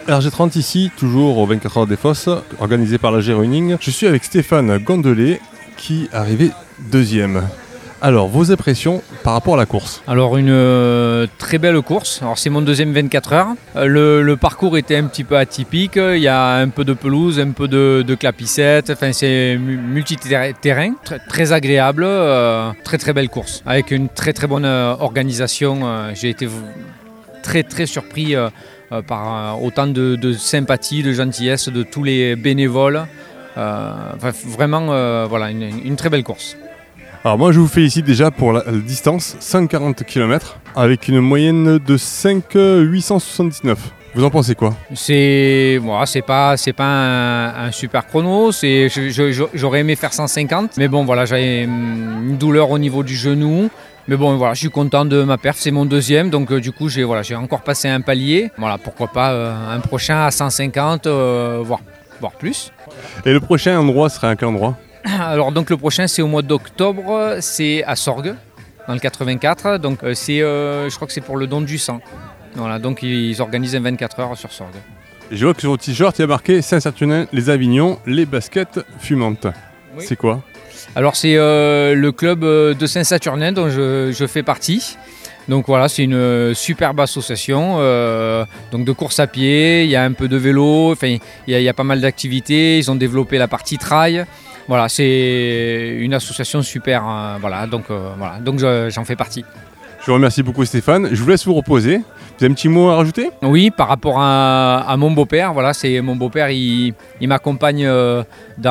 RG30 ici, toujours aux 24 heures des Fosses, organisé par la G-Running. Je suis avec Stéphane Gondelet qui est arrivé deuxième. Alors, vos impressions par rapport à la course? Alors une très belle course, alors c'est mon deuxième 24 heures. Le parcours était un petit peu atypique, il y a un peu de pelouse, un peu de clapissette, enfin c'est multi-terrain, très agréable, très très belle course, avec une très très bonne organisation. J'ai été très très surpris par autant de sympathie, de gentillesse de tous les bénévoles. Vraiment voilà, une très belle course. Alors moi je vous félicite déjà pour la distance, 140 km, avec une moyenne de 5,879. Vous en pensez quoi? C'est pas un super chrono, j'aurais aimé faire 150, mais bon voilà, j'avais une douleur au niveau du genou. Mais bon voilà, je suis content de ma perf, c'est mon deuxième, donc du coup j'ai encore passé un palier. Voilà, pourquoi pas un prochain à 150, voire plus. Et le prochain endroit serait à quel endroit? Alors donc le prochain c'est au mois d'octobre, c'est à Sorgues, dans le 84, donc je crois que c'est pour le don du sang. Voilà, donc ils organisent un 24 heures sur Sorgues. Et je vois que sur votre t-shirt il y a marqué Saint-Saturnin, les Avignons, les baskets fumantes. Oui. C'est quoi? Alors c'est le club de Saint-Saturnin dont je fais partie. Donc voilà, c'est une superbe association donc de course à pied, il y a un peu de vélo, enfin, il y a pas mal d'activités, ils ont développé la partie trail. Voilà, c'est une association super, donc j'en fais partie. Je vous remercie beaucoup Stéphane, je vous laisse vous reposer. Vous avez un petit mot à rajouter? Oui, par rapport à mon beau-père, voilà, c'est mon beau-père, il m'accompagne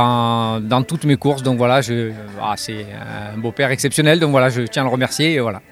dans toutes mes courses, donc voilà, c'est un beau-père exceptionnel, donc voilà, je tiens à le remercier et voilà.